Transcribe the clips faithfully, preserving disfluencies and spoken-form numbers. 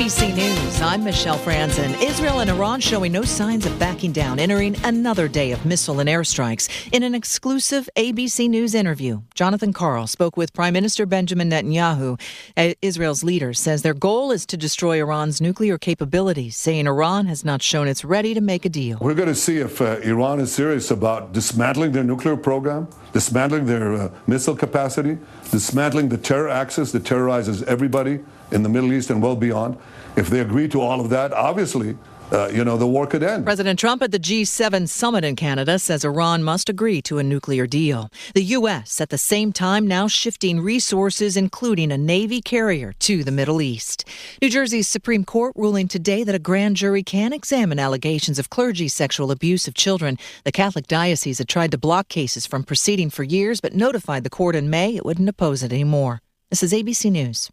B C News, I'm Michelle Franzen. Israel and Iran showing no signs of backing down, entering another day of missile and airstrikes. In an exclusive A B C News interview, Jonathan Karl spoke with Prime Minister Benjamin Netanyahu. Israel's leader says their goal is to destroy Iran's nuclear capabilities, saying Iran has not shown it's ready to make a deal. We're going to see if uh, Iran is serious about dismantling their nuclear program, dismantling their uh, missile capacity, dismantling the terror axis that terrorizes everybody in the Middle East and well beyond. If they agree to all of that, obviously, uh, you know, the war could end. President Trump at the G seven summit in Canada says Iran must agree to a nuclear deal. The U S at the same time now shifting resources, including a Navy carrier, to the Middle East. New Jersey's Supreme Court ruling today that a grand jury can examine allegations of clergy sexual abuse of children. The Catholic diocese had tried to block cases from proceeding for years, but notified the court in May it wouldn't oppose it anymore. This is A B C News.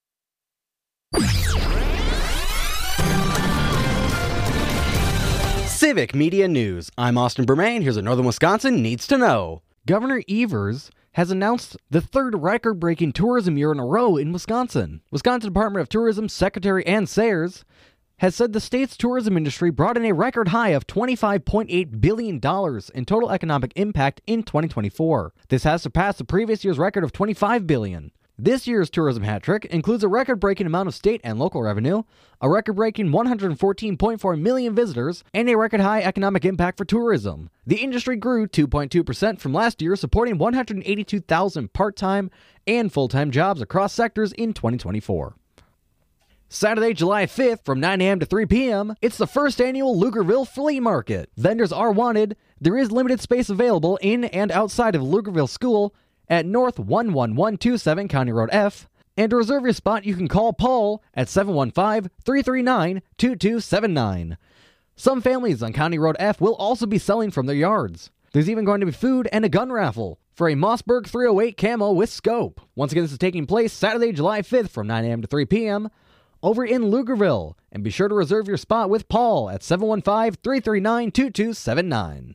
Civic Media News. I'm Austin Bermain. Here's what Northern Wisconsin needs to know. Governor Evers has announced the third record-breaking tourism year in a row in Wisconsin. Wisconsin Department of Tourism Secretary Ann Sayers has said the state's tourism industry brought in a record high of twenty-five point eight billion dollars in total economic impact in twenty twenty-four. This has surpassed the previous year's record of twenty-five billion dollars. This year's tourism hat trick includes a record-breaking amount of state and local revenue, a record-breaking one hundred fourteen point four million visitors, and a record-high economic impact for tourism. The industry grew two point two percent from last year, supporting one hundred eighty-two thousand part-time and full-time jobs across sectors in twenty twenty-four. Saturday, July fifth, from nine a.m. to three p.m., it's the first annual Lugerville Flea Market. Vendors are wanted. There is limited space available in and outside of Lugerville School at North one one one two seven County Road F. And to reserve your spot, you can call Paul at seven one five, three three nine, two two seven nine. Some families on County Road F will also be selling from their yards. There's even going to be food and a gun raffle for a Mossberg three oh eight camo with scope. Once again, this is taking place Saturday, July fifth from nine a.m. to three p.m. over in Lugerville. And be sure to reserve your spot with Paul at seven one five, three three nine, two two seven nine.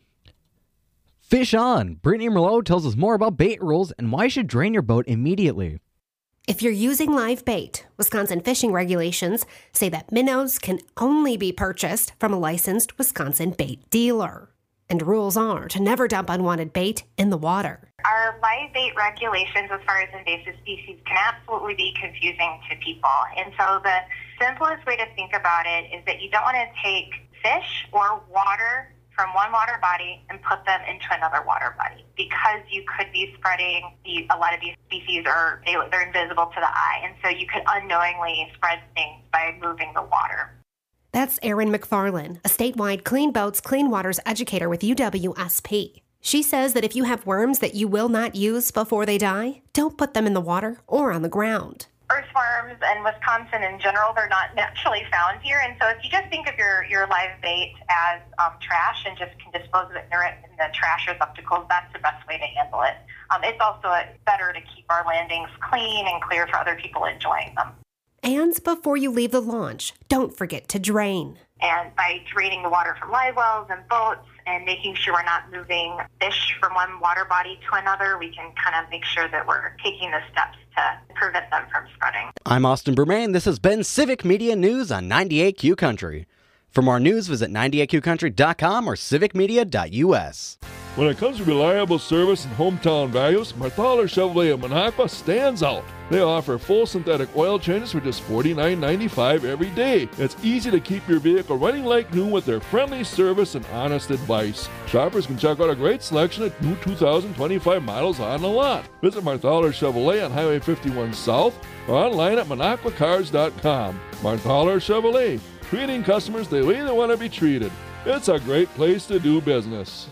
Fish on! Brittany Merlot tells us more about bait rules and why you should drain your boat immediately. If you're using live bait, Wisconsin fishing regulations say that minnows can only be purchased from a licensed Wisconsin bait dealer. And rules are to never dump unwanted bait in the water. Our live bait regulations as far as invasive species can absolutely be confusing to people. And so the simplest way to think about it is that you don't want to take fish or water from one water body and put them into another water body, because you could be spreading the, a lot of these species are they, they're invisible to the eye, and so you could unknowingly spread things by moving the water. That's Erin McFarlane, a statewide Clean Boats, Clean Waters educator with U W S P. She says that if you have worms that you will not use before they die, don't put them in the water or on the ground. Earthworms and Wisconsin in general, they're not naturally found here. And so if you just think of your, your live bait as um, trash and just can dispose of it in the trash receptacles, that's the best way to handle it. Um, it's also better to keep our landings clean and clear for other people enjoying them. And before you leave the launch, don't forget to drain. And by draining the water from live wells and boats and making sure we're not moving fish from one water body to another, we can kind of make sure that we're taking the steps to prevent them from spreading. I'm Austin Bermain. This has been Civic Media News on ninety-eight Q Country. For more news, visit ninety-eight Q country dot com or civic media dot u s. When it comes to reliable service and hometown values, Marthaler Chevrolet of Minocqua stands out. They offer full synthetic oil changes for just forty-nine ninety-five every day. It's easy to keep your vehicle running like new with their friendly service and honest advice. Shoppers can check out a great selection of new two thousand twenty-five models on the lot. Visit Marthaler Chevrolet on Highway fifty-one South or online at minocqua cars dot com. Marthaler Chevrolet, treating customers the way they want to be treated. It's a great place to do business.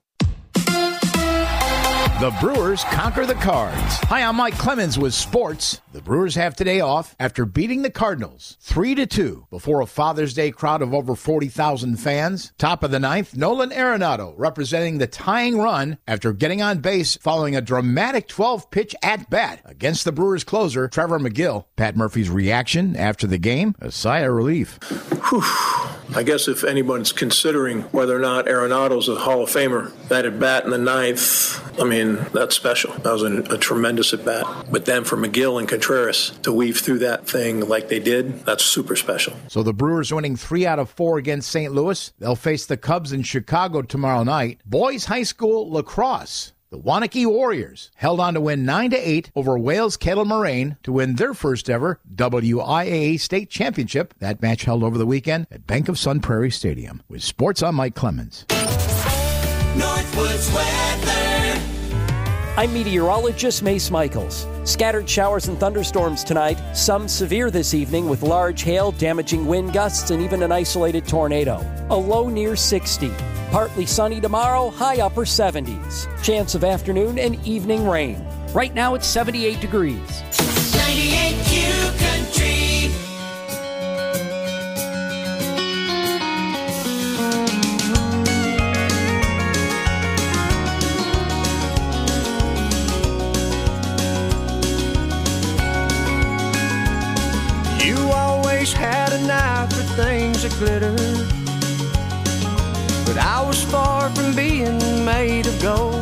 The Brewers conquer the Cards. Hi, I'm Mike Clemens with sports. The Brewers have today off after beating the Cardinals three to two before a Father's Day crowd of over forty thousand fans. Top of the ninth, Nolan Arenado representing the tying run after getting on base following a dramatic twelve-pitch at-bat against the Brewers closer, Trevor McGill. Pat Murphy's reaction after the game, a sigh of relief. Whew. I guess if anyone's considering whether or not Arenado's a Hall of Famer, that at bat in the ninth I mean, that's special. That was a, a tremendous at-bat. But then for McGill and Contreras to weave through that thing like they did, that's super special. So the Brewers winning three out of four against Saint Louis. They'll face the Cubs in Chicago tomorrow night. Boys High School lacrosse. The Waunakee Warriors held on to win nine to eight over Wales Kettle Moraine to win their first ever W I A A state championship. That match held over the weekend at Bank of Sun Prairie Stadium. With sports, I'm Mike Clemens. Northwoods weather. I'm meteorologist Mace Michaels. Scattered showers and thunderstorms tonight, some severe this evening with large hail, damaging wind gusts, and even an isolated tornado. A low near sixty. Partly sunny tomorrow, high upper seventies. Chance of afternoon and evening rain. Right now it's seventy-eight degrees. ninety-eight Q Country. You always had an eye for things that glitter, but I was far from being made of gold.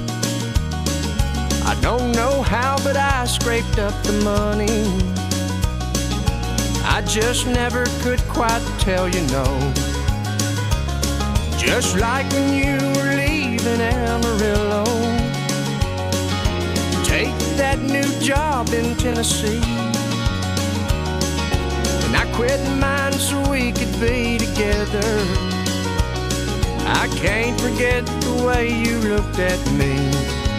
I don't know how, but I scraped up the money. I just never could quite tell you no. Just like when you were leaving Amarillo, take that new job in Tennessee, and I quit mine so we could be together. I can't forget the way you looked at me.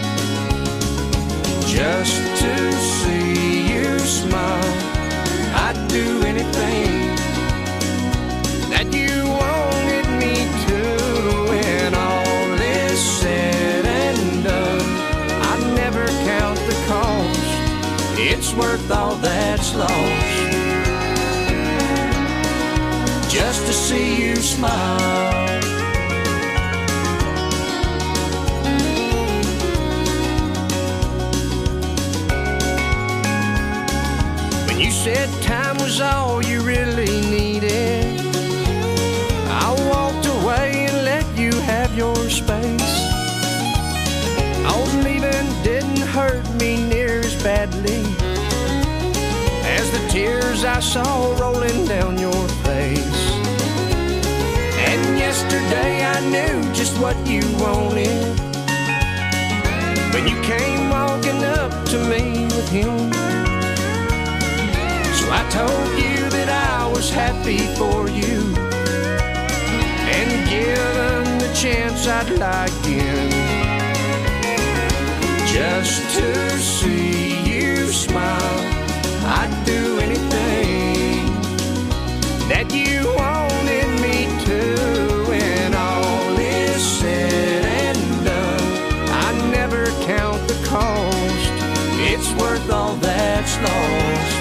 Just to see you smile, I'd do anything that you wanted me to. When all is said and done, I never count the cost. It's worth all that's lost. Just to see you smile. You said time was all you really needed. I walked away and let you have your space. Oh, leaving didn't hurt me near as badly as the tears I saw rolling down your face. And yesterday I knew just what you wanted when you came walking up to me with him. So I told you that I was happy for you, and given the chance I'd lie again, just to see you smile. I'd do anything that you wanted me to. When all is said and done, I never count the cost. It's worth all that's lost.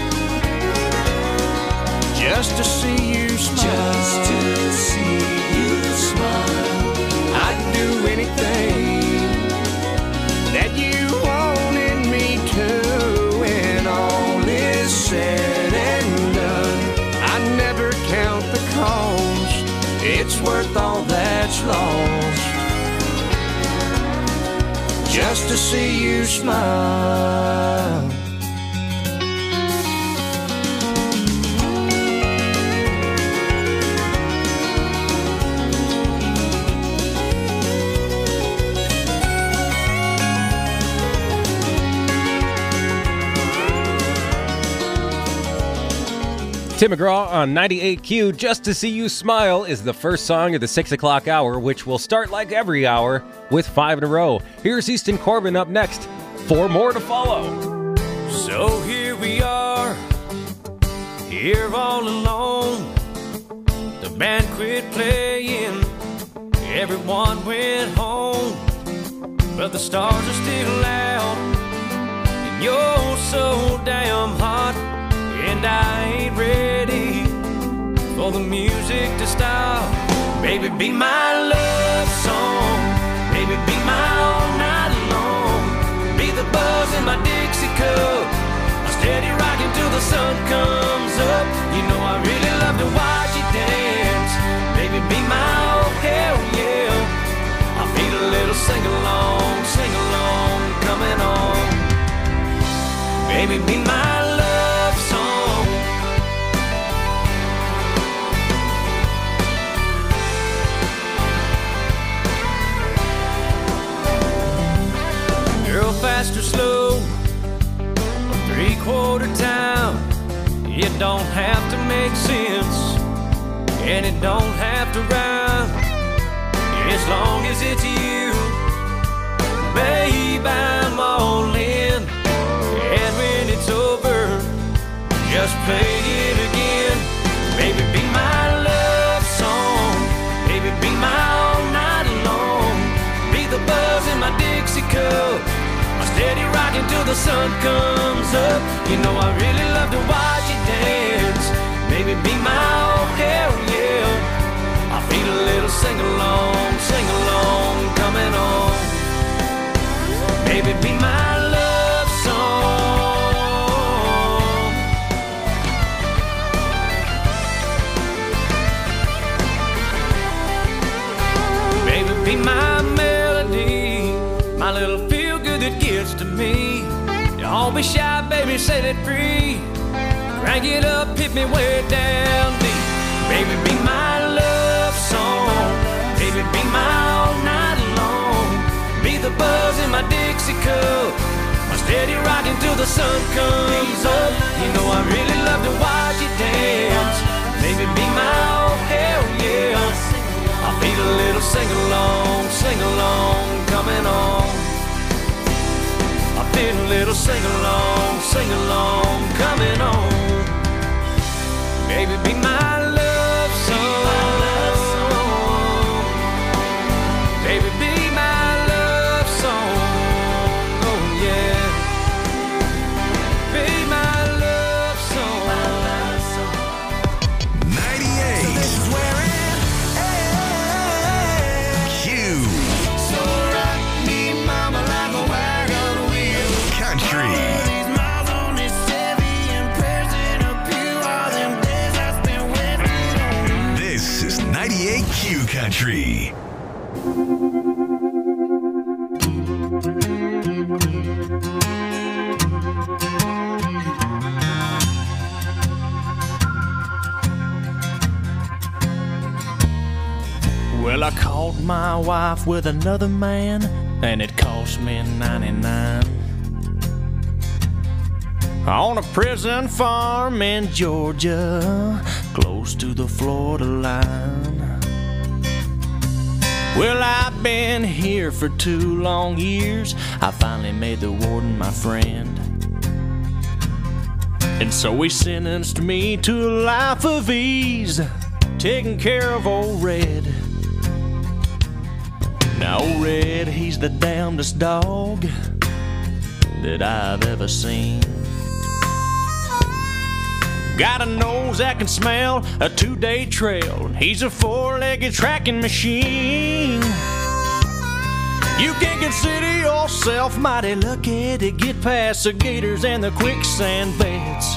Just to see you smile. Just to see you smile. I'd do anything that you wanted me to. When all is said and done, I never count the cost. It's worth all that's lost. Just to see you smile. Tim McGraw on ninety-eight Q. Just to See You Smile is the first song of the six o'clock hour, which will start like every hour with five in a row. Here's Easton Corbin up next. Four more to follow. So here we are, here all alone. The band quit playing, everyone went home, but the stars are still out, and you're so damn hot. And I ain't ready for the music to stop. Baby, be my love song. Baby, be my all night long. Be the buzz in my Dixie cup. I'll steady rocking till the sun comes up. You know I really love to watch you dance. Baby, be my oh hell yeah. I feel a little sing-along, sing Baby, be my love song. Girl, fast or slow, three-quarter time, it don't have to make sense, and it don't have to rhyme, as long as it's you. Babe, I'm all in, and when it's over, just play it again. Baby, be my love song. Baby, be my all night long. Be the buzz in my Dixie cup, my steady rocking till the sun comes up. You know I really love to watch you dance. Baby, be my oh hell yeah. I feel a little sing-along, sing-along coming on. Baby, be my love song. Baby, be my melody, my little feel-good that gets to me. Don't be shy, baby, set it free. Crank it up, hit me way down deep. Baby, be my love song. Baby, be my all night long. Be the buzz in my Dixie cup, my steady rocking till the sun comes up. You know I really love to watch you dance. Baby, be my oh hell yeah. I feel a little sing-along, sing-along coming on. I feel a little sing-along, sing-along coming on. Baby, be my love song. Baby, be my love song. Oh yeah. Be my love song. ninety-eight. So this is where it ends. Q. So rock me, mama, like a wagon wheel. Country. ninety-eight Q Country. Well, I caught my wife with another man, and it cost me ninety-nine. On a prison farm in Georgia, close to the Florida line. Well, I've been here for two long years. I finally made the warden my friend, and so he sentenced me to a life of ease, taking care of old Red. Now old Red, he's the damnedest dog that I've ever seen. Got a nose that can smell a two-day trail. He's a four-legged tracking machine. You can consider yourself mighty lucky to get past the gators and the quicksand beds.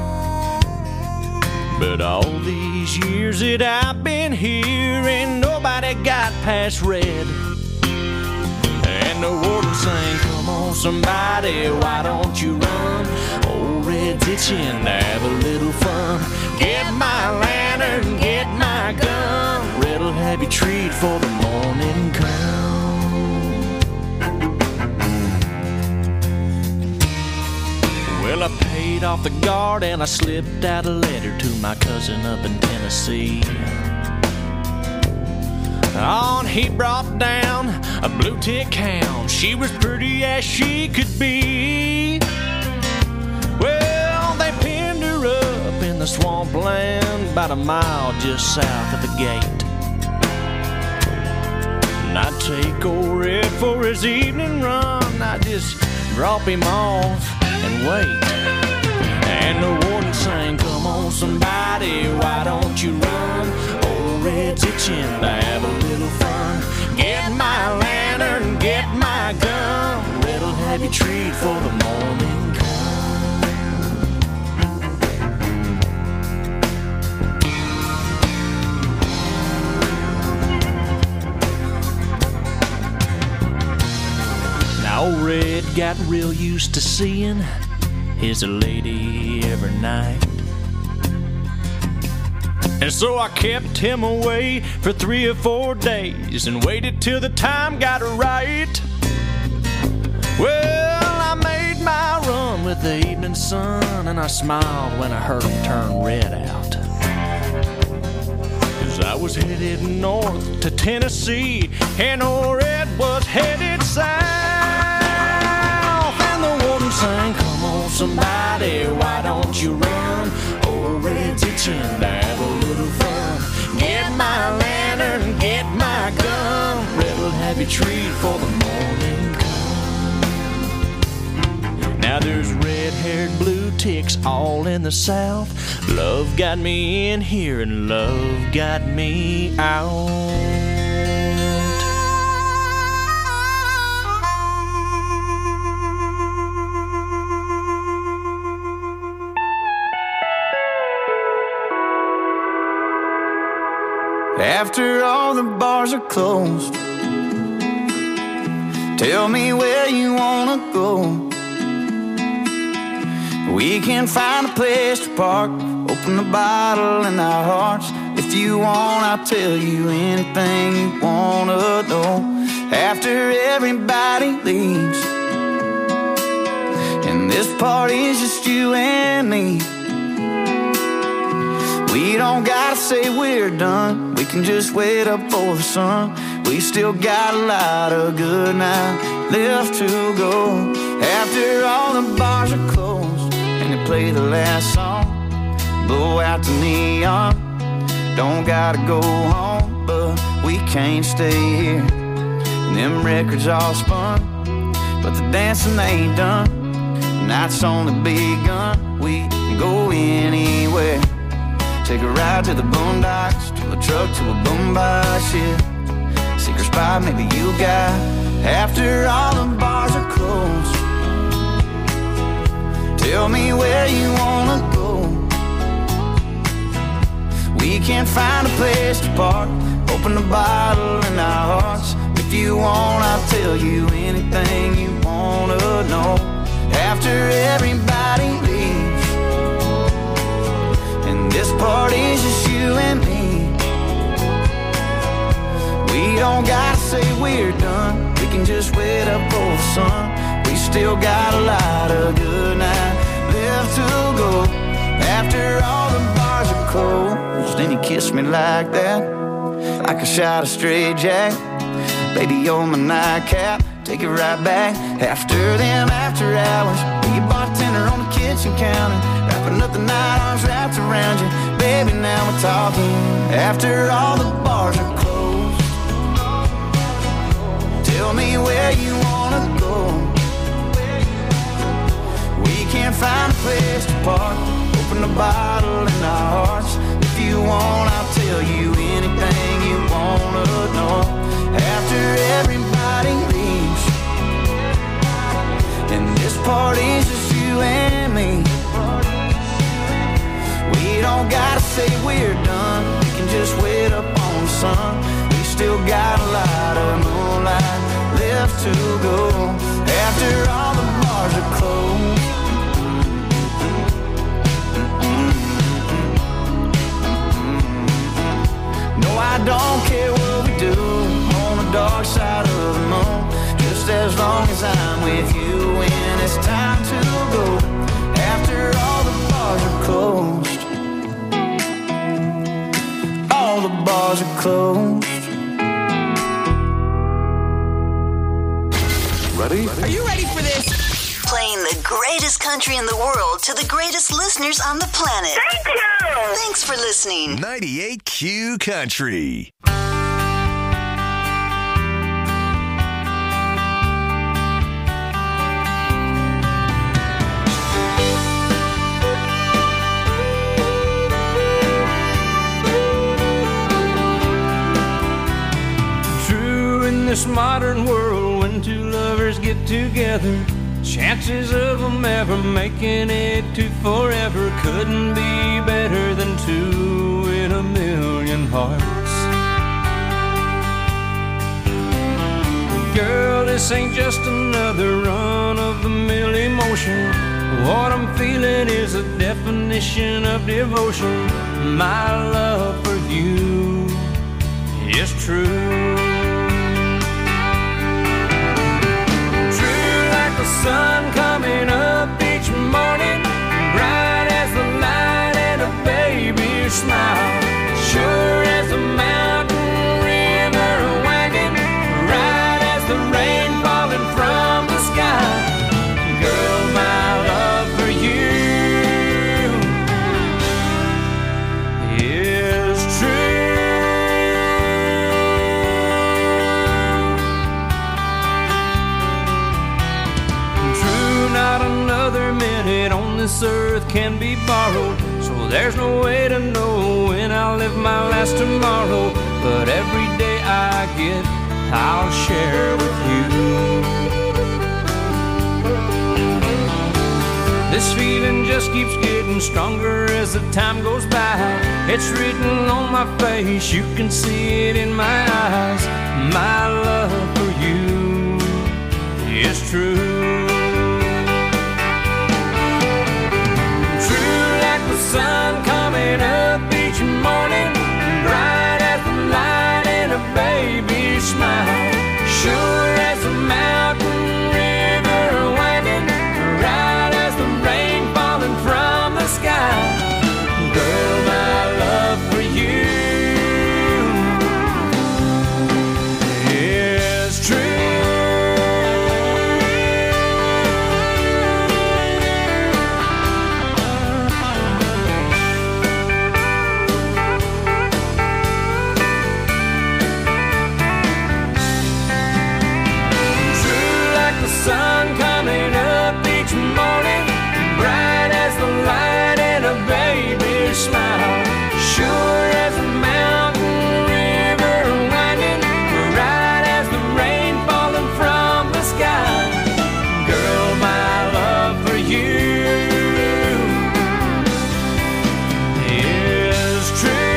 But all these years that I've been here, ain't nobody got past Red. And the warden sang, come on somebody, why don't you run? Old Red's itching to have a little fun. Get my lantern, get my gun. Red'll have you treat for the morning come. Well, I paid off the guard and I slipped out a letter to my cousin up in Tennessee. On he brought down a blue tick hound. She was pretty as she could be. Well, they pinned her up in the swampland about a mile just south of the gate. And I'd take old Red for his evening run. I'd just drop him off and wait. And the warden sang, come on somebody, why don't you run? Old Red's itching to have a little fun. Get my lantern, get my gun. Red'll have you treat for the morning come. Now old Red got real used to seeing his lady every night. And so I kept him away for three or four days and waited till the time got right. Well, I made my run with the evening sun, and I smiled when I heard him turn red out. Cause I was headed north to Tennessee, and old Red was headed south. And the woman sang, come on somebody, why don't you run? Old Red's itching to have a little fun. Get my lantern, get my gun, Red'll have you treat for the morning come. Now there's red-haired blue ticks all in the south. Love got me in here and love got me out. After all the bars are closed, tell me where you wanna go. We can find a place to park, open a bottle in our hearts. If you want, I'll tell you anything you wanna know. After everybody leaves, and this party's just you and me, we don't gotta say we're done, we can just wait up for the sun. We still got a lot of good night left to go. After all the bars are closed and they play the last song, blow out the neon, don't gotta go home, but we can't stay here. And them records all spun, but the dancing ain't done. The night's only begun, we can go anywhere. Take a ride to the boondocks, to a truck, to a boombox, yeah. Secret spot maybe you got. After all the bars are closed, tell me where you wanna go. We can find a place to park, open a bottle in our hearts. If you want, I'll tell you anything you wanna know. After everybody leaves, and this party's just you and me, we don't gotta say we're done, we can just wait up for the sun. We still got a lot of good night left to go. After all the bars are closed, then you kiss me like that, like a shot of straight jack. Baby, you're my nightcap, take it right back. After them after hours, be a bartender on the kitchen counter, wrapping up the night, arms wrapped around you. Baby, now we're talking. After all the bars are closed, tell me where you wanna go. We can't find a place to park, open a bottle in our hearts. If you want, I'll tell you anything you wanna know. After everybody leaves, and this party's just you and me, we don't gotta say we're done, we can just wait up on the sun. We still got a lot of moonlight left to go. After all the bars are closed, no, I don't care what we do on the dark side of the moon, just as long as I'm with you when it's time to go. After all the bars are closed, all the bars are closed. Ready? Are you ready for this? Playing the greatest country in the world to the greatest listeners on the planet. Thank you! Thanks for listening. ninety-eight Q Country. True, in this modern world, when two lovers get together, chances of them ever making it to forever couldn't be better than two in a million hearts. Girl, this ain't just another run-of-the-mill emotion. What I'm feeling is a definition of devotion. My love for you is true. True like the sun coming up each morning, bright as the light and a baby's smile, sure as a mountain river wagon, right as the rain falling from the sky. Girl, my love for you is not another minute on this earth can be borrowed, so there's no way to know when I'll live my last tomorrow. But every day I get, I'll share with you. This feeling just keeps getting stronger as the time goes by. It's written on my face, you can see it in my eyes. My love for you is true. The sun coming up each morning, bright as the light in a baby's smile, sure as a mountain river winding, right as the rain falling from the sky. Girl, my love for you is true. Sun coming up each morning, bright as the light in a baby's smile, sure as a mountain river winding, right as the rain falling from the sky. Girl, my love for you is true.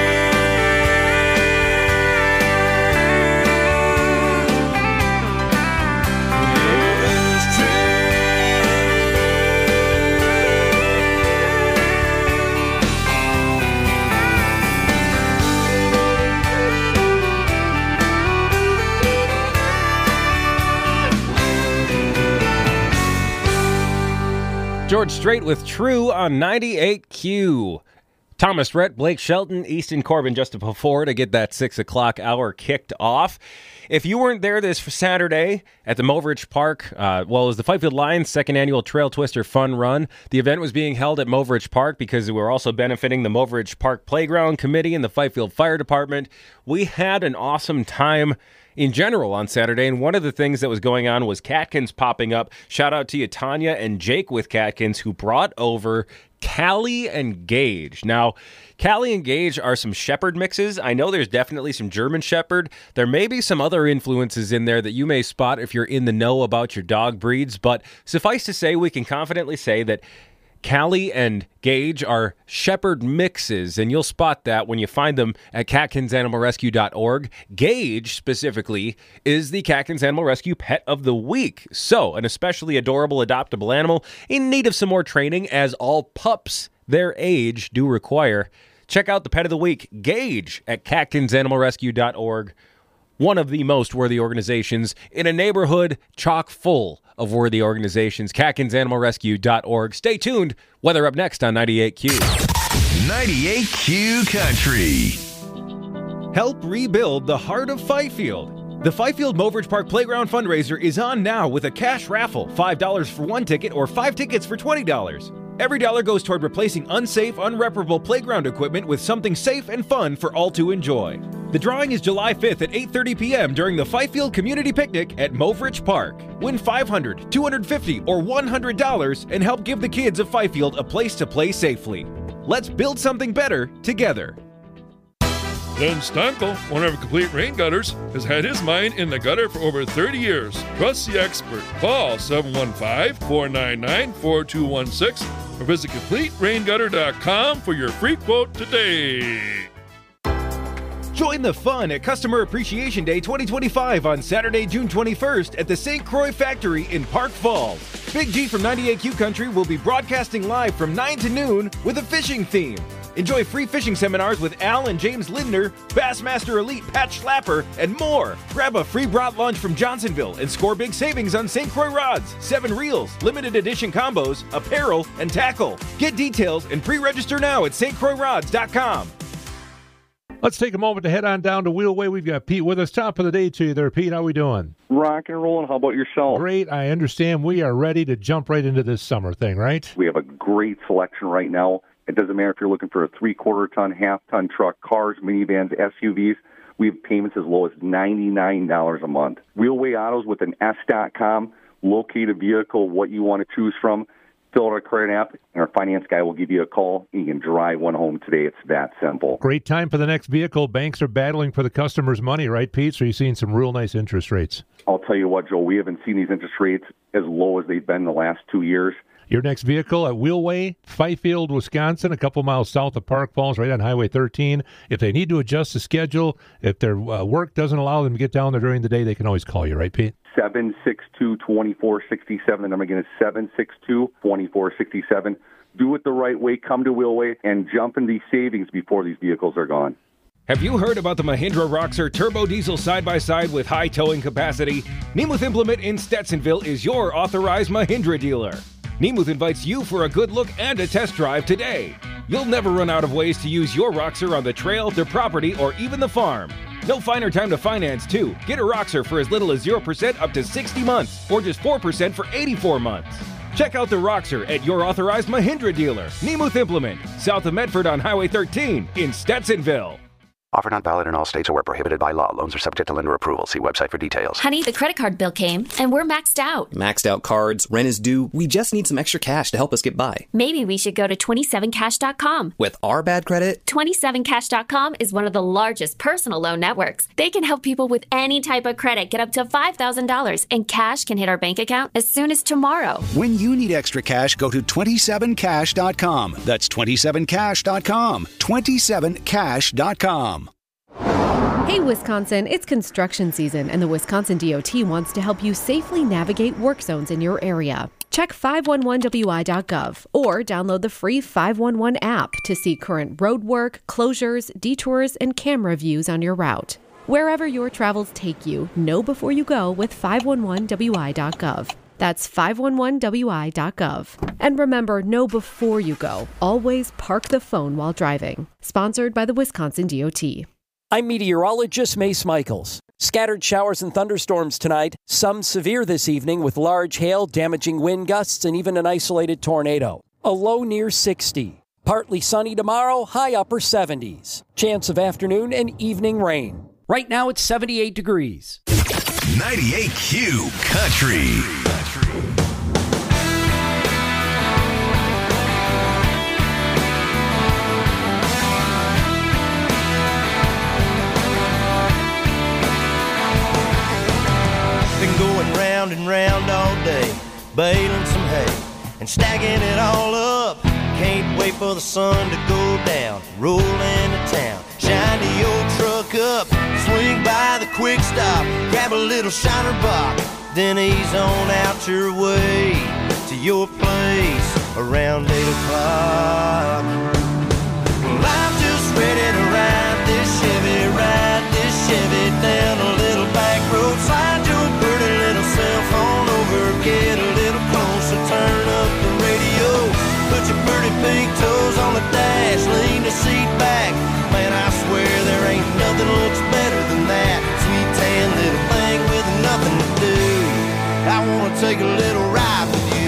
George Strait with True on ninety-eight Q. Thomas Rhett, Blake Shelton, Easton Corbin just before to get that six o'clock hour kicked off. If you weren't there this Saturday at the Moveridge Park, uh, well, it was the Fifield Lions' second annual Trail Twister Fun Run. The event was being held at Moveridge Park because we were also benefiting the Moveridge Park Playground Committee and the Fifield Fire Department. We had an awesome time in general on Saturday, and one of the things that was going on was Catkins popping up. Shout out to you, Tanya and Jake with Catkins, who brought over Callie and Gage. Now, Callie and Gage are some Shepherd mixes. I know there's definitely some German Shepherd. There may be some other influences in there that you may spot if you're in the know about your dog breeds, but suffice to say, we can confidently say that Callie and Gage are Shepherd mixes, and you'll spot that when you find them at Catkins Animal Rescue dot org. Gage, specifically, is the Catkins Animal Rescue Pet of the Week. So, an especially adorable adoptable animal in need of some more training, as all pups their age do require. Check out the Pet of the Week, Gage, at Catkins Animal Rescue dot org. One of the most worthy organizations in a neighborhood chock full of worthy organizations. Catkins Animal Rescue dot org. Stay tuned. Weather up next on ninety-eight Q. ninety-eight Q Country. Help rebuild the heart of Fifield. The Fifield Moveridge Park Playground fundraiser is on now with a cash raffle. five dollars for one ticket or five tickets for twenty dollars. Every dollar goes toward replacing unsafe, unreparable playground equipment with something safe and fun for all to enjoy. The drawing is July fifth at eight thirty p.m. during the Fifield Community Picnic at Moveridge Park. Win five hundred dollars, two hundred fifty dollars, or one hundred dollars and help give the kids of Fifield a place to play safely. Let's build something better together. Len Stankel, owner of Complete Rain Gutters, has had his mind in the gutter for over thirty years. Trust the expert. Call seven one five, four nine nine, four two one six or visit complete rain gutter dot com for your free quote today. Join the fun at Customer Appreciation Day twenty twenty-five on Saturday, June twenty-first at the Saint Croix Factory in Park Falls. Big G from ninety-eight Q Country will be broadcasting live from nine to noon with a fishing theme. Enjoy free fishing seminars with Al and James Lindner, Bassmaster Elite Pat Schlapper, and more. Grab a free brought lunch from Johnsonville and score big savings on Saint Croix rods, seven reels, limited edition combos, apparel, and tackle. Get details and pre-register now at S T Croix rods dot com. Let's take a moment to head on down to Wheelway. We've got Pete with us. Top of the day to you there, Pete. How we doing? Rock and rolling. How about yourself? Great. I understand we are ready to jump right into this summer thing, right? We have a great selection right now. It doesn't matter if you're looking for a three-quarter ton, half-ton truck, cars, minivans, S U Vs. We have payments as low as ninety-nine dollars a month. Wheelway Autos with an S dot com. Locate a vehicle, what you want to choose from. Fill out our credit app, and our finance guy will give you a call. You can drive one home today. It's that simple. Great time for the next vehicle. Banks are battling for the customer's money, right, Pete? So you're seeing some real nice interest rates. I'll tell you what, Joe, we haven't seen these interest rates as low as they've been the last two years. Your next vehicle at Wheelway, Fifield, Wisconsin, a couple miles south of Park Falls, right on Highway thirteen. If they need to adjust the schedule, if their uh, work doesn't allow them to get down there during the day, they can always call you, right, Pete? seven six two, two four six seven. The number again is seven six two, two four six seven. Do it the right way. Come to Wheelway and jump in these savings before these vehicles are gone. Have you heard about the Mahindra Roxor Turbo Diesel side-by-side with high towing capacity? Nemuth Implement in Stetsonville is your authorized Mahindra dealer. Nemuth invites you for a good look and a test drive today. You'll never run out of ways to use your Roxor on the trail, the property, or even the farm. No finer time to finance, too. Get a Roxor for as little as zero percent up to sixty months, or just four percent for eighty-four months. Check out the Roxor at your authorized Mahindra dealer, Nemuth Implement, south of Medford on Highway thirteen in Stetsonville. Offer not valid in all states or where prohibited by law. Loans are subject to lender approval. See website for details. Honey, the credit card bill came, and we're maxed out. Maxed out cards, rent is due. We just need some extra cash to help us get by. Maybe we should go to twenty-seven cash dot com. With our bad credit? twenty-seven cash dot com is one of the largest personal loan networks. They can help people with any type of credit get up to five thousand dollars, and cash can hit our bank account as soon as tomorrow. When you need extra cash, go to twenty-seven cash dot com. That's twenty-seven cash dot com. twenty-seven cash dot com. Hey, Wisconsin, it's construction season, and the Wisconsin D O T wants to help you safely navigate work zones in your area. Check five one one W I dot gov or download the free five one one app to see current road work, closures, detours, and camera views on your route. Wherever your travels take you, know before you go with five one one W I dot gov. That's five one one W I dot gov. And remember, know before you go. Always park the phone while driving. Sponsored by the Wisconsin D O T. I'm meteorologist Mace Michaels. Scattered showers and thunderstorms tonight, some severe this evening with large hail, damaging wind gusts, and even an isolated tornado. A low near sixty. Partly sunny tomorrow, high upper seventies. Chance of afternoon and evening rain. Right now it's seventy-eight degrees. ninety-eight Q Country. Been going round and round all day, baling some hay and stacking it all up. Can't wait for the sun to go down, roll into town, shine the old truck up, swing by the quick stop, grab a little shiner box, then ease on out your way to your place around eight o'clock. Well, I'm just ready to ride this Chevy, ride this Chevy down a little back road, slide your pretty little cell phone over, get a little closer, turn up the radio, put your pretty pink toes on the dash, lean the seat back. Man, I swear there ain't nothing looks better than that sweet tan little thing with nothing to do. I wanna take a little ride with you.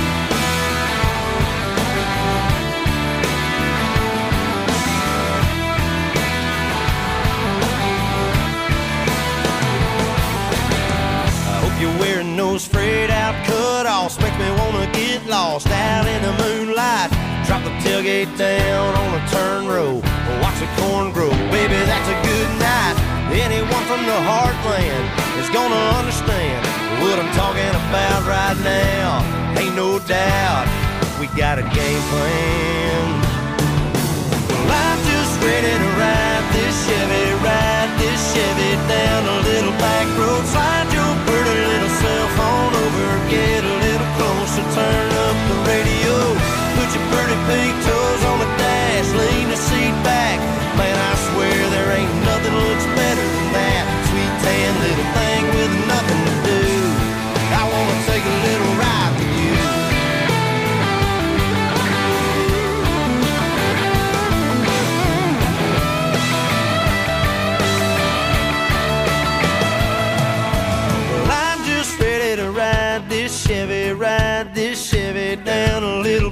You're wearing those frayed out cut-offs, makes me wanna get lost out in the moonlight. Drop the tailgate down on a turn row, watch the corn grow. Baby, that's a good night. Anyone from the heartland is gonna understand what I'm talking about right now. Ain't no doubt we got a game plan. Well, I'm just ready to ride this Chevy ride.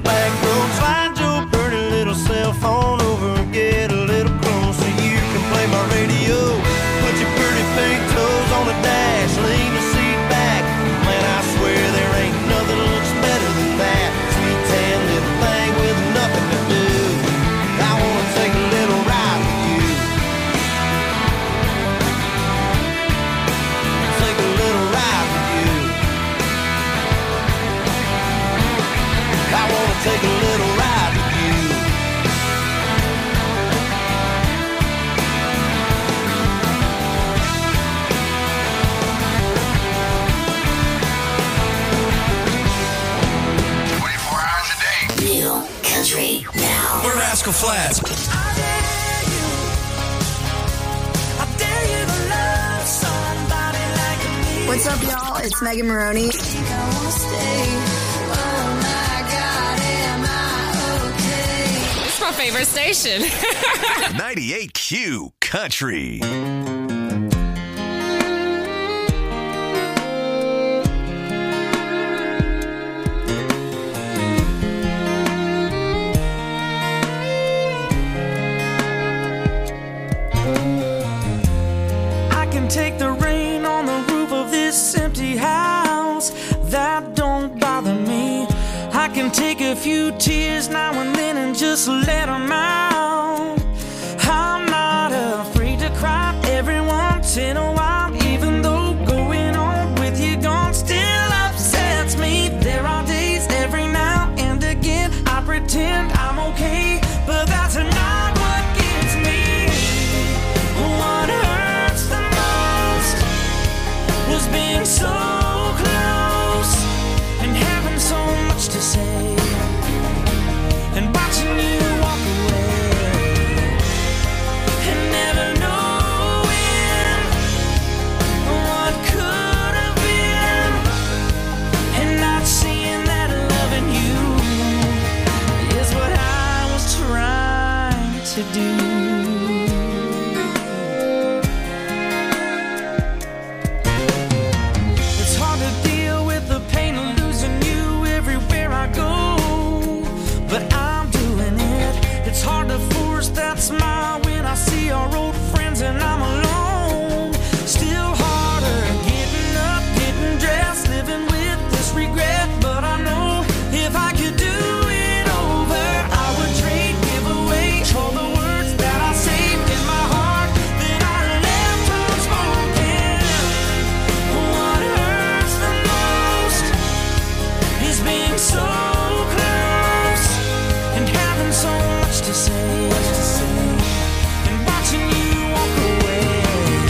back roads. Find your pretty little cell phone over and get a little closer. You can play my radio. Put your pretty pink toes on the dash. Lean the seat back. Man, I swear there ain't nothing looks better than that. Sweet tan little thing with nothing to do. I wanna take a little ride with you. Take a little ride with you. I wanna take a little ride with you. twenty-four hours a day. New Country Now. We're Rascal Flats. What's up, y'all? It's Megan Maroney. It's my favorite station. ninety-eight Q Country. I can take the rain on the roof of this empty house. That don't bother me. I can take a few tears now and then and just let them out. I'm not afraid to cry every once in a while, even though going on with you gone still upsets me. There are days every now and again I pretend I'm okay, but that's not what gets me. What hurts the most was being so close and having so much to say and watching you walk away and never knowing what could have been and not seeing that loving you is what I was trying to do. It's hard to deal with the pain of losing you everywhere I go, but I'm doing it. It's hard to force that smile when I see our old friends and I'm alone. Still harder getting up, getting dressed, living with this regret, but I know if I could do it over, I would trade, give away all the words that I saved in my heart that I left unspoken. What hurts the most is being so close and having so much to say and watching you walk away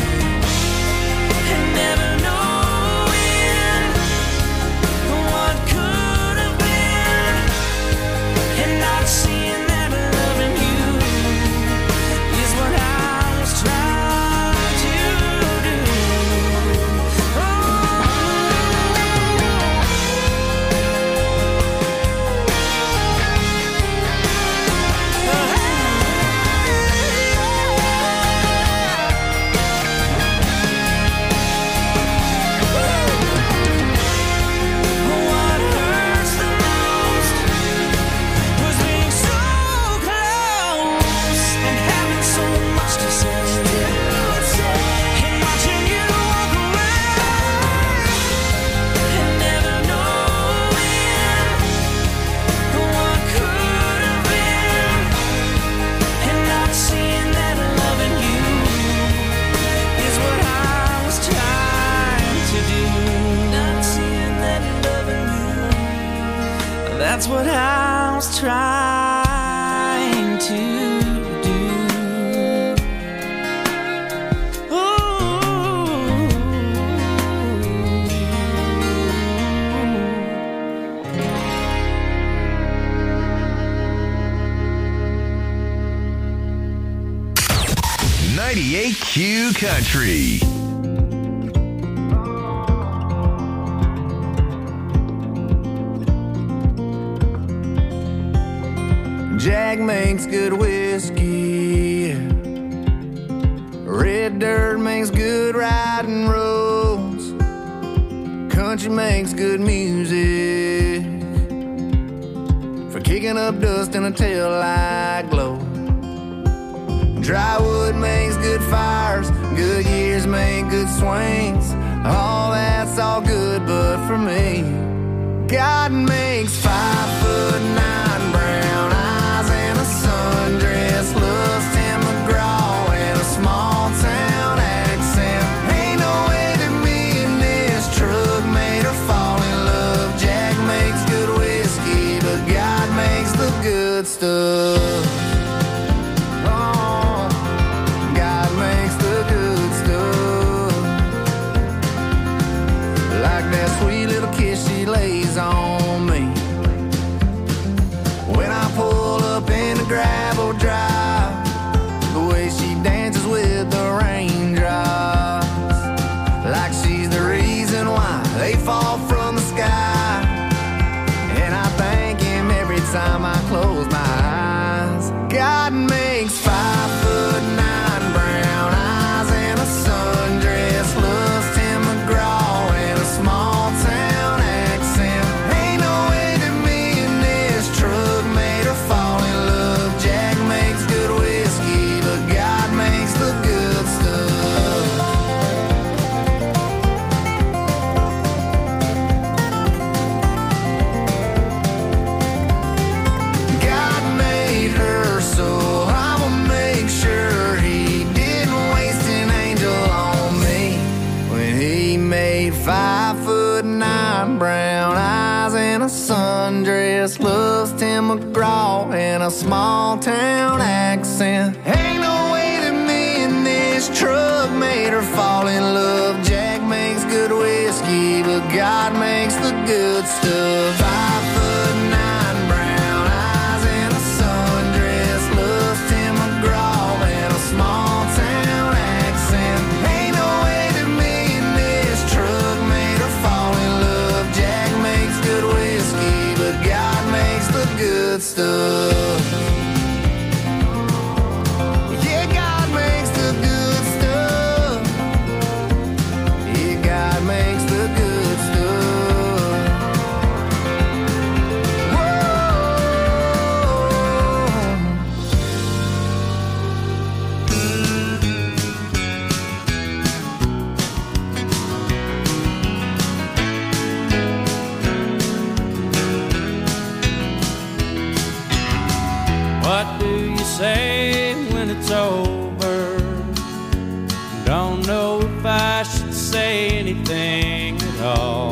and never knowing what could have been and not seeing that loving you is what I was trying to do. What hurts the most was being so close and having so much to say and watching you walk away and never knowing what could have been and not seeing that loving you is what I was trying to do. Not seeing that loving you, that's what I was trying to do. ninety-eight Q Country. Jack makes good whiskey. Red dirt makes good riding roads. Country makes good music for kids kicking up dust in a tail light glow. Dry wood makes good fires, good years make good swings. All that's all good, but for me, God makes five foot nine brown eyes and a sundress, loves Tim McGraw and a small town accent. Ain't no way that me and this truck made her fall in love. Jack makes good whiskey, but God makes the good stuff. Oh, God makes the good stuff. Like that sweet little kiss she lays on me when I pull up in the gravel drive, the way she dances with the raindrops, like she's the reason why they fall from the sky. And I thank him every time I close my eyes. God makes five foot nine brown eyes and a sundress, loves Tim McGraw and a small town accent. Ain't no way that me and this truck made her fall in love. Jack makes good whiskey, but God makes the good stuff. God made her, so I'ma make sure he didn't waste an angel on me when he made five foot nine brown eyes and a sundress, loves Tim McGraw and a small town accent. Ain't no way that me and this truck made her fall in love. Jack makes good whiskey, but God makes the good stuff. Five foot nine brown eyes and a sundress, loves Tim McGraw and a small town accent. Ain't no way that me and this truck made her fall in love. Jack makes good whiskey, but God makes the good stuff. Yeah, God makes the good stuff. Yeah, God makes the good stuff. What do you say when it's over? Don't know if I should say anything at all.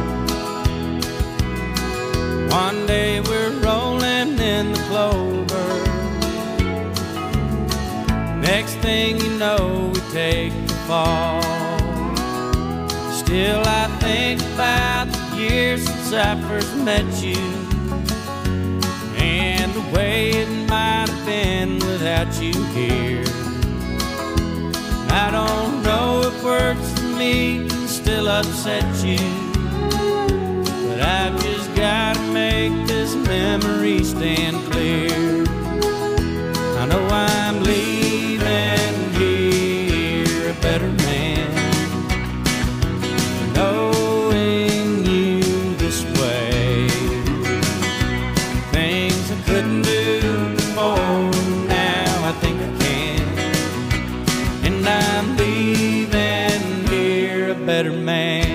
One day we're rolling in the clover. Next thing you know, we take the fall. Still I think about the years since I first met you, and the way it might have been without you here. I don't know if words for me can still upset you, but I've just gotta make this memory stand clear. I know I'm leaving here a better man, knowing you this way. Things I couldn't do before, now I think I can. And I'm leaving here a better man.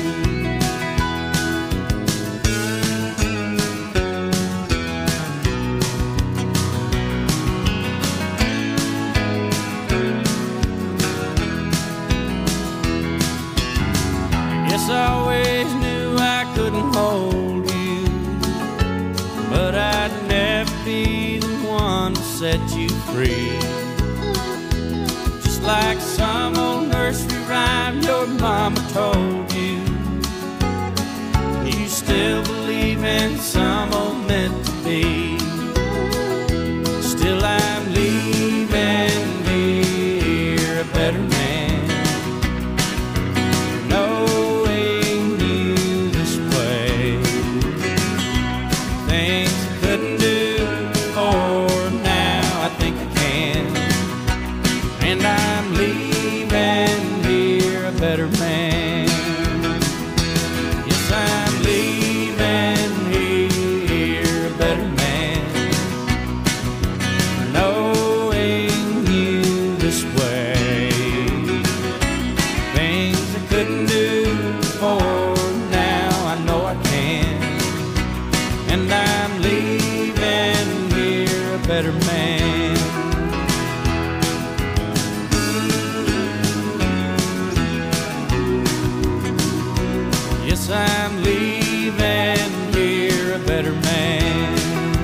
Yes, I always knew I couldn't hold you, but I'd never be the one to set you free. Just like some old nursery rhyme your mama told you, you still believe in some old meant to be. Still I'm leaving here a better man, knowing you this way. Things I couldn't do before, now I think I can. And I'm leaving here a better man. Yes, I'm leaving here a better man. this way. Things I couldn't do before, now I know I can. And I'm leaving here a better man. Yes, I'm leaving here a better man.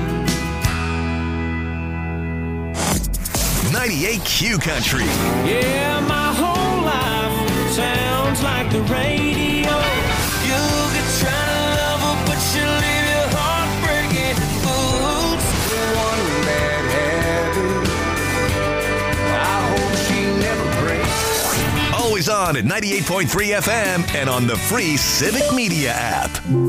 ninety-eight Q Country. Yeah, my whole life sounds like the radio. You could try to love her, but she'll leave your heart breaking. Oops, one bad habit. I hope she never breaks. Always on at ninety-eight point three F M and on the free Civic Media app.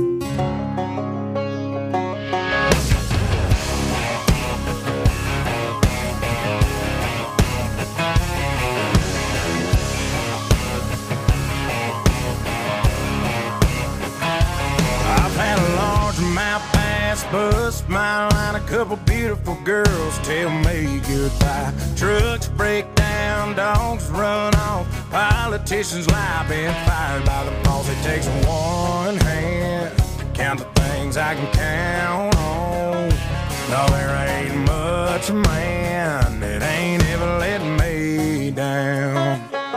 Bus smile and a couple beautiful girls tell me goodbye. Trucks break down, dogs run off, politicians lie, been fired by the boss. It takes one hand to count the things I can count on. No, there ain't much man that ain't ever let me down.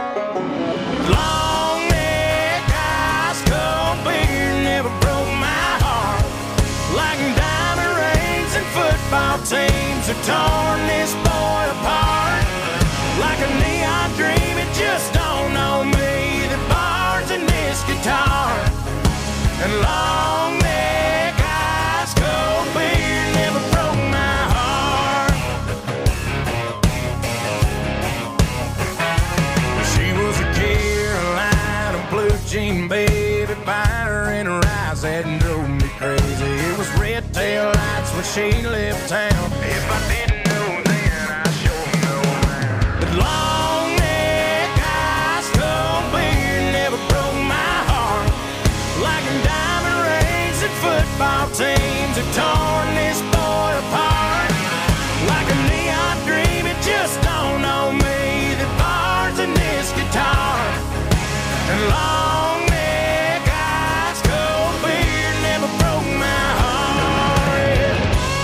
Long neck, ice cold beer never broke my heart like diamond rings and football teams have torn this boy apart. Like a neon dream, it just don't know me. The bars in this guitar and long neck, ice cold beer never broke my heart. She was a Carolina blue jean baby, fire in her eyes that drove me crazy. It was red tail lights when she left town. If I didn't know then, I sure know now. But long neck, ice cold beer never broke my heart. Like diamond rings and football teams have torn this boy apart. Like a neon dream, it just don't know me. The bars in this guitar and long neck, ice cold beer never broke my heart.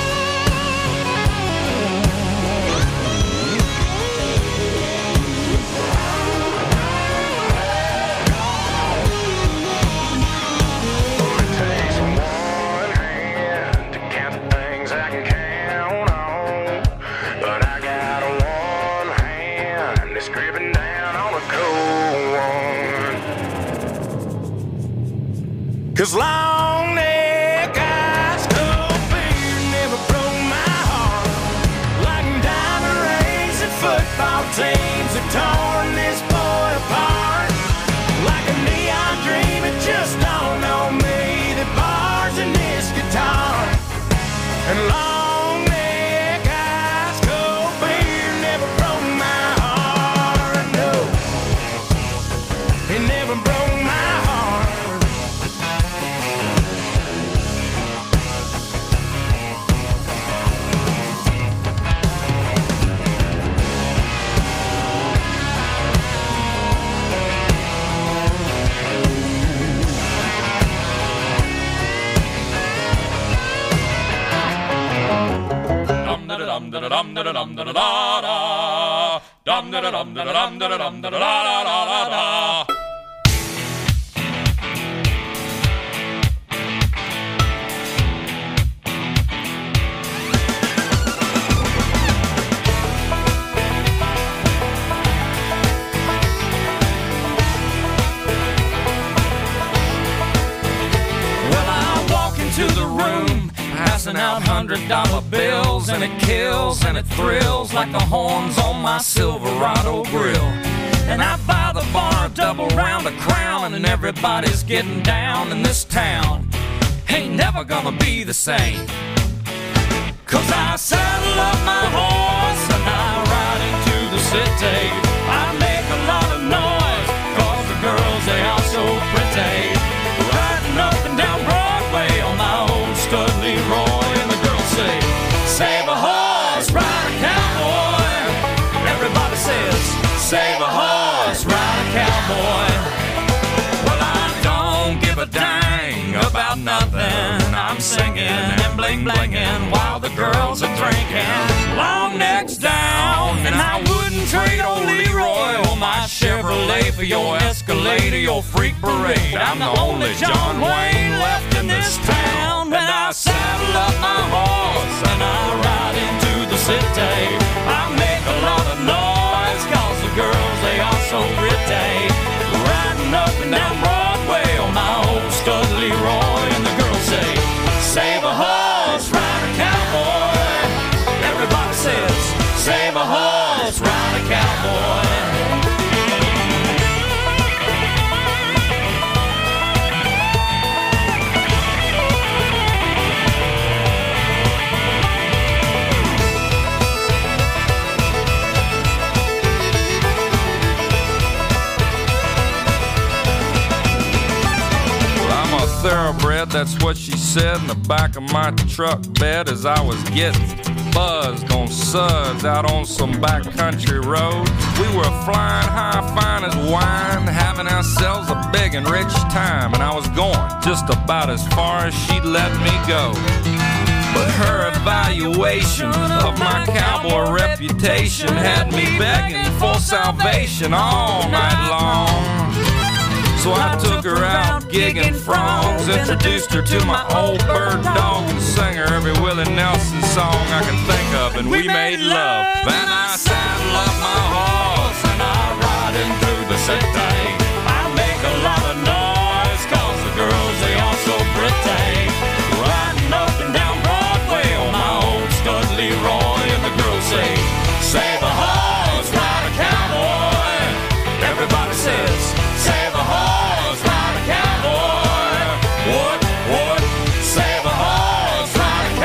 It takes one hand to count the things I can count on, but I got one hand that's gripping down on a cold one. Cause long neck, ice cold beer never broke my heart. Like diamond rings and football teams have torn this boy apart. Like a neon dream, it just don't know me. The bars in this guitar and long neck, ice cold beer never broke my heart. No, it never broke my heart. Dum da dum da dum da da da. Dum da dum da dum da dum da da da da da. Well, I walk into the room, passing out hundred dollar bills, and it kills and it thrills like the horns on my Silverado grill. And I buy the bar a double round of Crown, and everybody's getting down in this town. Ain't never gonna be the same, 'cause I saddle up my horse and I ride into the city. I make a lot of noise, 'cause the girls, they are so pretty. Riding up and down Broadway on my old stud Leroy, and the girls say, save a horse, ride a cowboy. Everybody says, cowboy. Well, I don't give a dang about nothing. I'm singing and bling blinging while the girls are drinking. Long necks down, and I wouldn't trade old Leroy or my Chevrolet for your Escalade or your freak parade. I'm the only John Wayne left in this town, and I saddle up my horse and I ride into the city. I make a lot of noise, cause the girls, they are so pretty. Riding up and down Broadway on my old stud Leroy, and the girls say, save a horse, ride a cowboy. Everybody says, save a horse, ride a cowboy. Thoroughbred, that's what she said in the back of my truck bed as I was getting buzzed on suds out on some backcountry road. We were flying high, fine as wine, having ourselves a big and rich time, and I was going just about as far as she'd let me go. But her evaluation of my cowboy reputation had me begging for salvation all night long. So I took her out gigging frogs, introduced her to my old bird dog, and sang her every Willie Nelson song I could think of, and we made love. And I saddle up my horse and I ride in through the city. I make a lot of noise, cause the girls, they are so pretty. Riding up and down Broadway on my old stud Leroy, and the girls say, save a horse, ride a cowboy. Everybody says, save a horse, ride a cowboy. What, what? Save a horse, ride a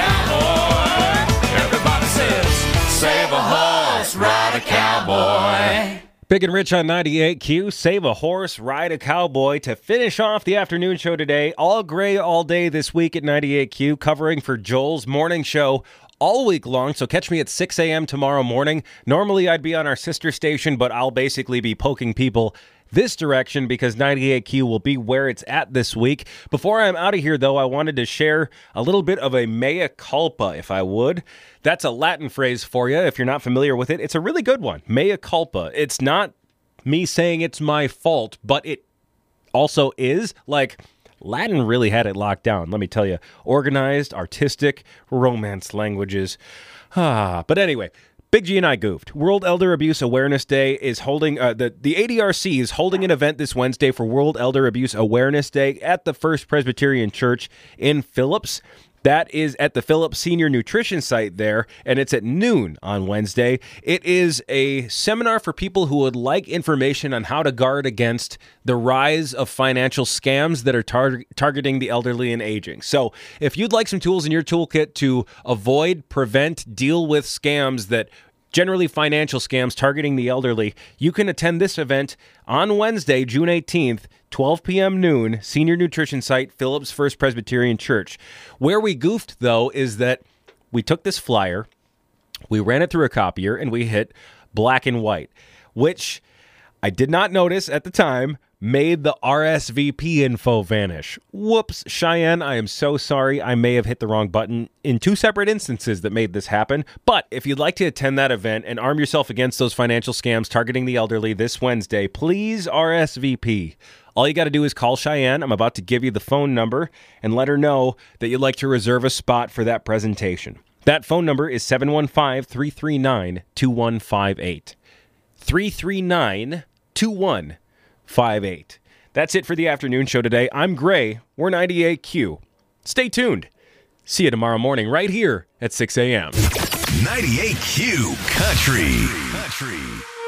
cowboy. Everybody says, save a horse, ride a cowboy. Big and Rich on ninety-eight Q, Save a Horse, Ride a Cowboy, to finish off the afternoon show today. All gray all day this week at ninety-eight Q, covering for Joel's morning show all week long, so catch me at six a.m. tomorrow morning. Normally I'd be on our sister station, but I'll basically be poking people this direction because ninety-eight Q will be where it's at this week. Before I'm out of here, though, I wanted to share a little bit of a mea culpa, if I would. That's a Latin phrase for you, if you're not familiar with it. It's a really good one, mea culpa. It's not me saying it's my fault, but it also is. Like, Latin really had it locked down, let me tell you. Organized, artistic, romance languages. Ah, but anyway, Big G and I goofed. World Elder Abuse Awareness Day is holding, uh, the, the A D R C is holding an event this Wednesday for World Elder Abuse Awareness Day at the First Presbyterian Church in Phillips. That is at the Phillips Senior Nutrition site there, and it's at noon on Wednesday. It is a seminar for people who would like information on how to guard against the rise of financial scams that are tar- targeting the elderly and aging. So if you'd like some tools in your toolkit to avoid, prevent, deal with scams that generally financial scams targeting the elderly, you can attend this event on Wednesday, June eighteenth, twelve p.m. noon, Senior Nutrition Site, Phillips First Presbyterian Church. Where we goofed, though, is that we took this flyer, we ran it through a copier, and we hit black and white, which I did not notice at the time made the R S V P info vanish. Whoops, Cheyenne, I am so sorry. I may have hit the wrong button in two separate instances that made this happen. But if you'd like to attend that event and arm yourself against those financial scams targeting the elderly this Wednesday, please R S V P. All you got to do is call Cheyenne. I'm about to give you the phone number and let her know that you'd like to reserve a spot for that presentation. That phone number is seven one five, three three nine, two one five eight. three three nine, two one five eight. That's it for the afternoon show today. I'm Gray. We're ninety-eight Q. Stay tuned. See you tomorrow morning right here at six a.m. ninety-eight Q Country. Country.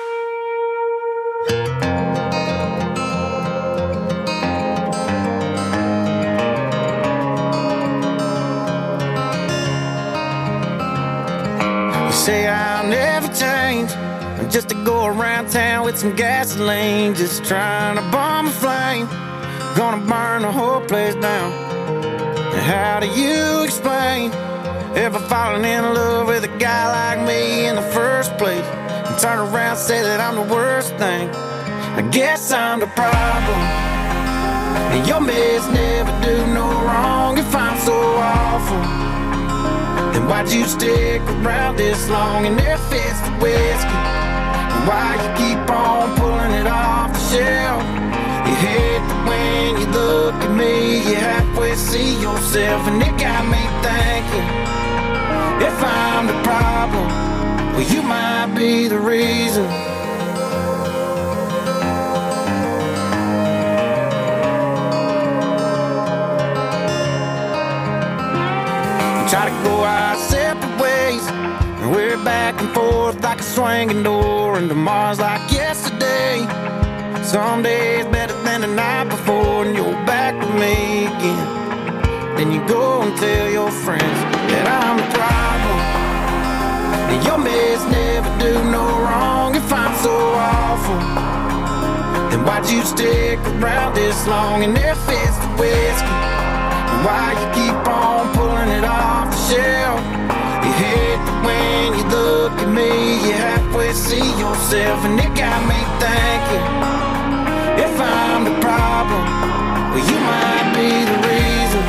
You say I'll never change, just to go around town with some gasoline, just trying to bomb a flame, gonna burn the whole place down. And how do you explain ever falling in love with a guy like me in the first place, and turn around and say that I'm the worst thing? I guess I'm the problem. And your mess never do no wrong. If I'm so awful, then why'd you stick around this long? And there fits the whiskey. And why you keep on pulling it off the shelf? You hate that when you look at me, you halfway see yourself. And it got me thinking, if I'm the problem, well, you might be the reason. We try to go our separate ways, and we're back and forth like a swinging door. And tomorrow's like yesterday. Some days better than the night before, and you're back with me again. Then you go and tell your friends that I'm the problem. And your mess never do no wrong. If I'm so awful, then why'd you stick around this long? And there fits the whiskey. And why you keep on pulling it off the shelf? You hate that when you look at me, you halfway see yourself. And it got me thinking, if I'm the problem, well, you might be the reason.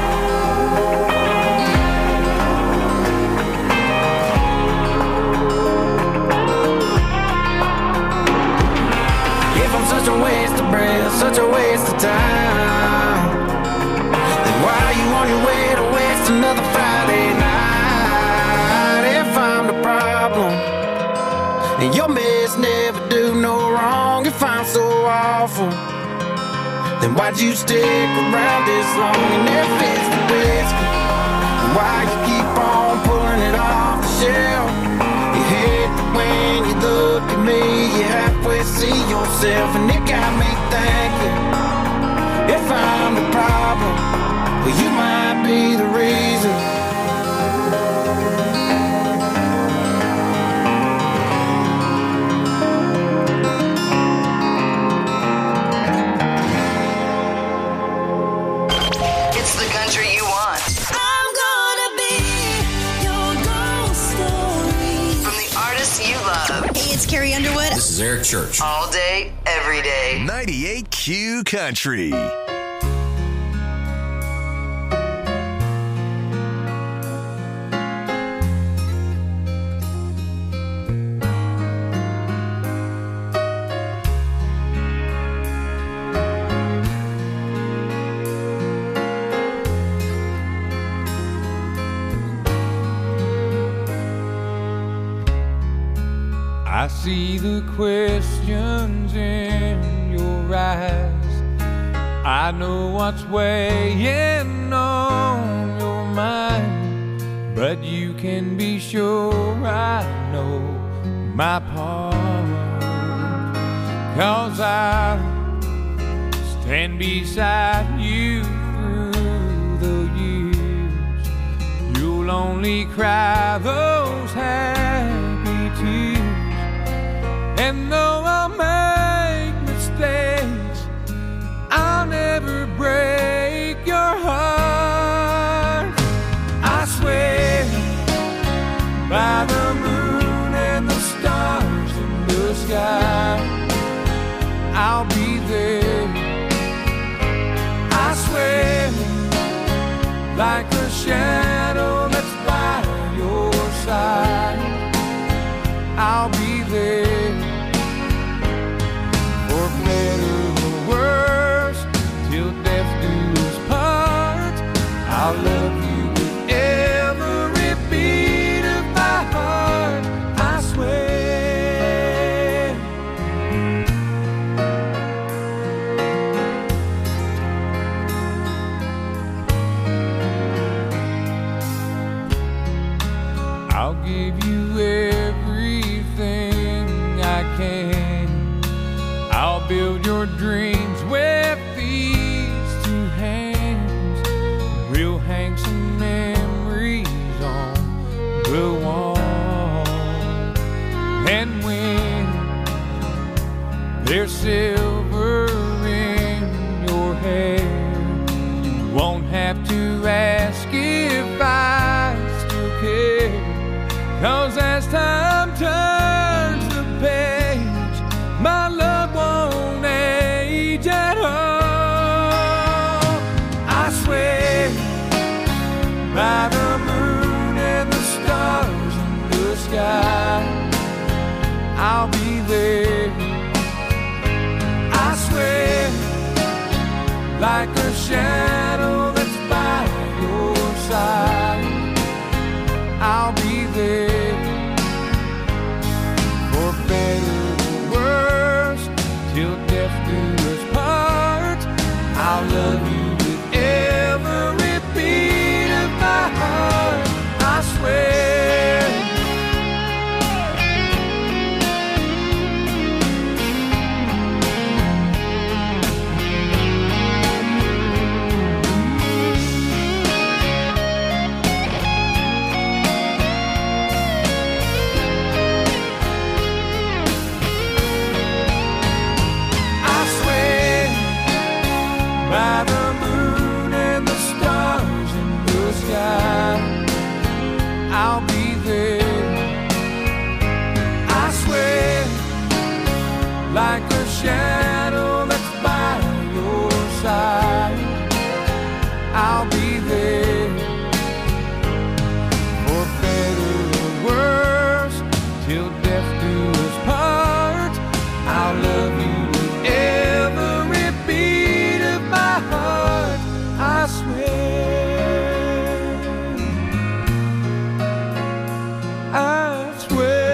If I'm such a waste of breath, such a waste of time, then why are you on your way to waste another Friday night? If I'm the problem, and your mess never do no wrong. If I'm so awful, then why'd you stick around this long? And there fits the whiskey. And why you keep on pulling it off the shelf? You hate that when you look at me, you halfway see yourself. And it got me thinking, if I'm the problem, well, you might be the reason. Carrie Underwood. This is Eric Church. All day, every day. ninety-eight Q Country. I see the questions in your eyes. I know what's weighing on your mind, but you can be sure I know my part. 'Cause I stand beside you through the years. You'll only cry those happy tears. And though I'll make mistakes, I'll never break your heart. I swear by the moon and the stars in the sky, I'll be there. I swear like a shadow that's by your side, I'll be there. For better or worse, till death do us part, I'll love you with every beat of my heart, I swear. I'll give you everything I can. I'll build your dreams with these two hands. We'll hang some memories on the wall. And when there's silver in your hair, you won't have to ask if I still care. 'Cause as time turns the page, my love won't shadow that's by your side, I'll be there for better or worse, till death do us part. I'll love you with every beat of my heart, I swear. By the moon and the stars in the sky, I'll be there, I swear, like a shadow that's by your side, I'll be there, for better or worse, till death do us part. I'll love you with every beat of my heart, I swear, I swear.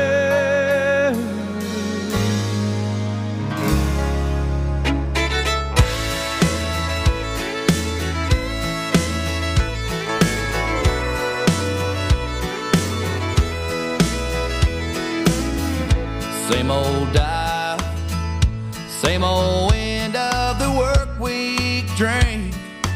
Same old dive, same old end of the work week drink.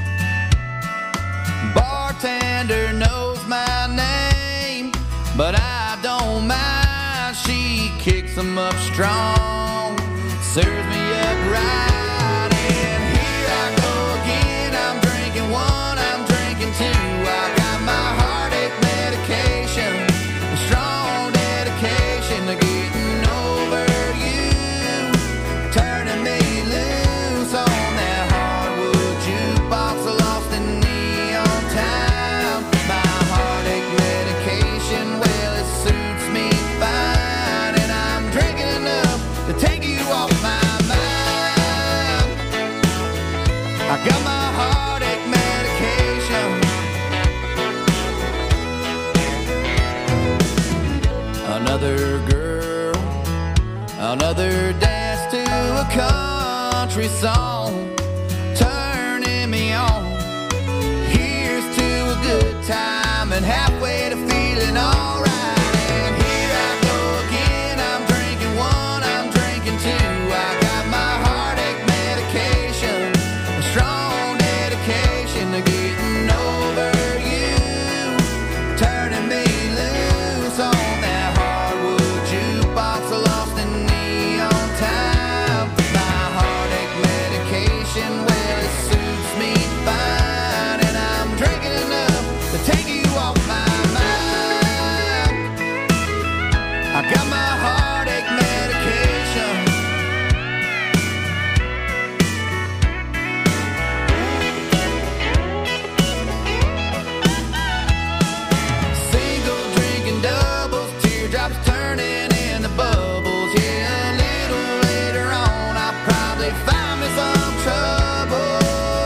Bartender knows my name, but I don't mind. She kicks 'em up strong, serves me up right. And here I go again, I'm drinking one, I'm drinking two. I got my heartache medication, a strong dedication to getting over you, turning me loose on that hardwood jukebox, lost in neon time. My heartache medication, well, it suits me fine, and I'm drinking enough to take you off my mind. I got my heartache medication. Another girl, another dance to a country song, turning me on. Here's to a good time and halfway to feeling alright. And here I go again, I'm drinking one, I'm drinking two. I got my heartache medication, a strong dedication to getting over you, turning me loose on that hardwood jukebox, lost in neon time. My heartache medication, well, it suits me fine, and I'm drinking enough to take you off my mind. I got my heartache medication. Single drinking doubles, teardrops turning into bubbles. Yeah, a little later on, I'll probably find me some trouble.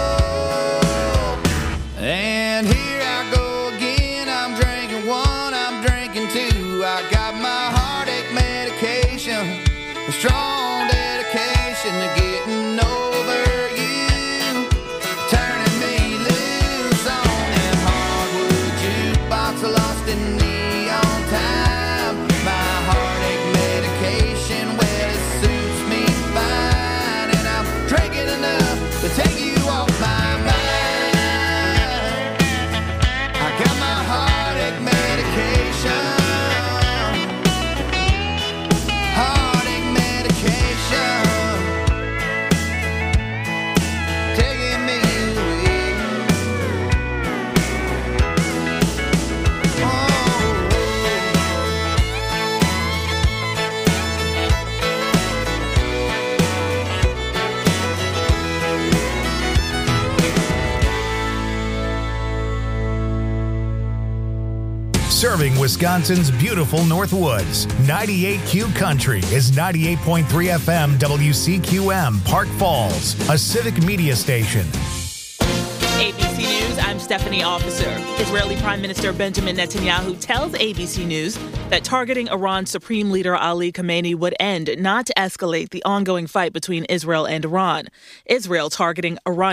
And here I go again, I'm drinking one, I'm drinking two. I got my heartache medication, a strong dedication to getting over you, turning me loose on that hardwood jukebox, lost in neon time. My heartache medication, well, it suits me fine, and I'm drinking enough to take you off my mind. I got my heartache medication, heartache medication, taking me away. Oh. Serving Wisconsin's beautiful Northwoods. ninety-eight Q Country is ninety-eight point three F M W C Q M, Park Falls, a civic media station. A B C News, I'm Stephanie Officer. Israeli Prime Minister Benjamin Netanyahu tells A B C News that targeting Iran's Supreme Leader Ali Khamenei would end, not escalate the ongoing fight between Israel and Iran. Israel targeting Iran